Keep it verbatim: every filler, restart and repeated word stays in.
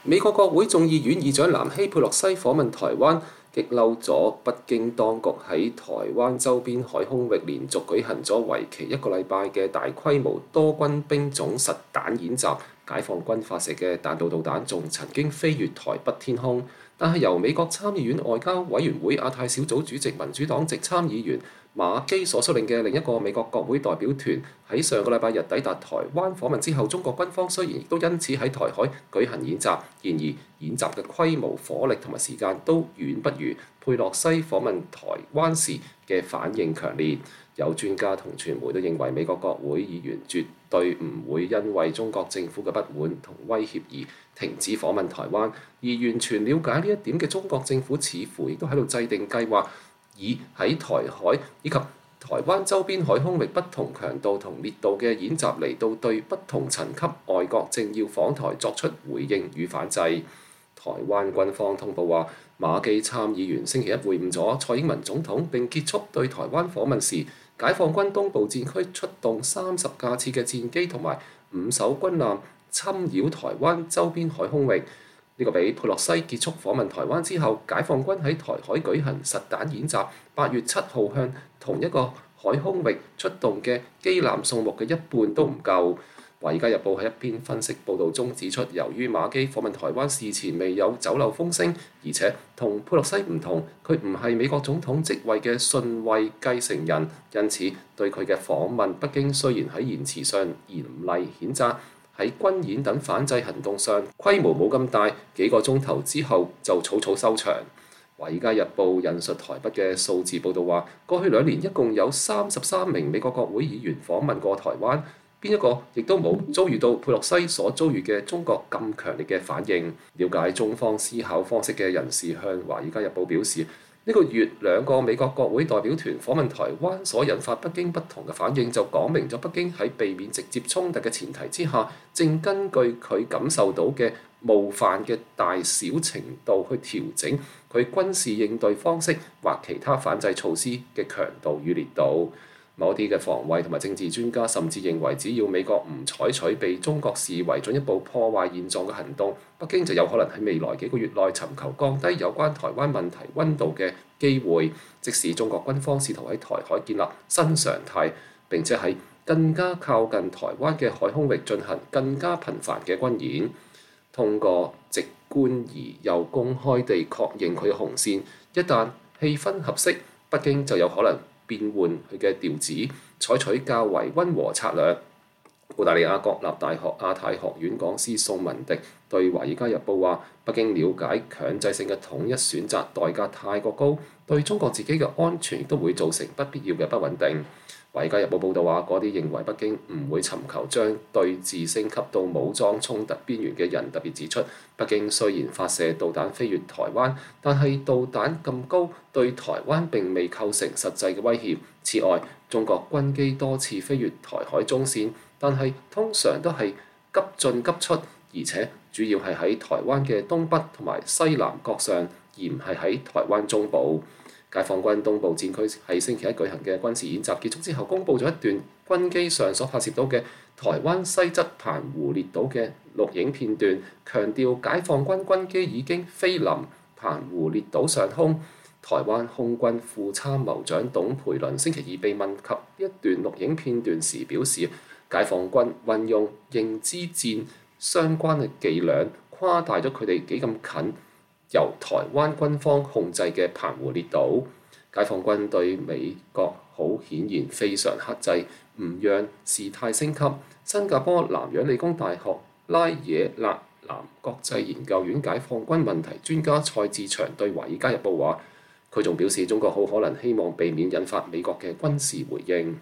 美國國會眾議院議長南希佩洛西訪問台灣，激嬲咗北京當局喺台灣周邊海空域連續舉行咗為期一個禮拜嘅大規模多軍兵種實彈演習。解放軍發射嘅彈道導彈仲曾經飛越台北天空，但係由美國參議院外交委員會亞太小組主席民主黨籍參議員馬基所率領嘅另一個美國國會代表團喺上個禮拜日抵達台灣訪問之後，中國軍方雖然亦都因此喺台海舉行演習，然而演習嘅規模、火力同埋時間都遠不如佩洛西訪問台灣時嘅反應強烈。有專家同傳媒都認為，美國國會議員絕對唔會因為中國政府嘅不滿同威脅而停止訪問台灣，而完全了解呢一點嘅中國政府似乎亦都喺度制定計劃，以喺台海以及台灣周邊海空域不同強度同烈度嘅演習嚟到對不同層級外國政要訪台作出回應與反制。台灣軍方通報話，馬基參議員星期一會晤咗蔡英文總統，並結束對台灣訪問時，解放軍東部戰區出動三十架次嘅戰機同埋五艘軍艦侵擾台灣周邊海空域。呢個比佩洛西結束訪問台灣之後，解放軍喺台海舉行實彈演習，八月七號向同一個海空域出動嘅機艦數目嘅一半都唔夠。《華爾街日報》喺一篇分析報導中指出，由於馬基訪問台灣事前未有走漏風聲，而且同佩洛西唔同，佢唔係美國總統職位嘅順位繼承人，因此對佢嘅訪問，北京雖然喺言辭上嚴厲譴責，喺軍演等反制行動上規模冇咁大，幾個鐘頭之後就草草收場。《華爾街日報》引述台北嘅數字報導話，過去兩年一共有三十三名美國國會議員訪問過台灣。邊一個亦都冇遭遇到佩洛西所遭遇嘅中國咁強烈嘅反應。了解中方思考方式嘅人士向《華爾街日報》表示，呢個月兩個美國國會代表團訪問台灣所引發北京不同嘅反應，就講明咗北京喺避免直接衝突嘅前提之下，正根據佢感受到嘅冒犯嘅大小程度去調整佢軍事應對方式或其他反制措施嘅強度與烈度。某啲嘅防衛同埋政治專家甚至認為，只要美國唔採取被中國視為進一步破壞現狀嘅行動，北京就有可能喺未來幾個月內尋求降低有關台灣問題溫度嘅機會。即使中國軍方試圖喺台海建立新常態，並且喺更加靠近台灣嘅海空域進行更加頻繁嘅軍演，通過直觀而又公開地確認佢嘅紅線，一旦氣氛合適，北京就有可能變換佢嘅調子，採取較為溫和策略。澳大利亞國立大學亞太學院講師宋文迪對《華爾街日報》話：北京了解強制性嘅統一選擇代價太過高，對中國自己嘅安全亦都會造成不必要嘅不穩定。《華爾街日報》報導話，嗰啲認為北京唔會尋求將對峙升級到武裝衝突邊緣嘅人特別指出，北京雖然發射導彈飛越台灣，但係導彈咁高對台灣並未構成實際嘅威脅。此外，中國軍機多次飛越台海中線，但係通常都係急進急出，而且主要係喺台灣嘅東北同埋西南角上，而唔係喺台灣中部。解放軍東部戰區喺星期一舉行嘅軍事演習結束之後，公佈咗一段軍機上所拍攝到嘅台灣西側澎湖列島嘅錄影片段，強調解放軍軍機已經飛臨澎湖列島上空。台灣空軍副參謀長董培倫星期二被問及一段錄影片段時表示，解放軍運用認知戰相關嘅伎倆，誇大咗佢哋幾咁近由台灣軍方控制嘅澎湖列島。解放軍對美國好顯然非常克制，唔讓事態升級。新加坡南洋理工大學拉惹勒南國際研究院解放軍問題專家蔡志祥對《華爾街日報》話，佢仲表示中國好可能希望避免引發美國嘅軍事回應。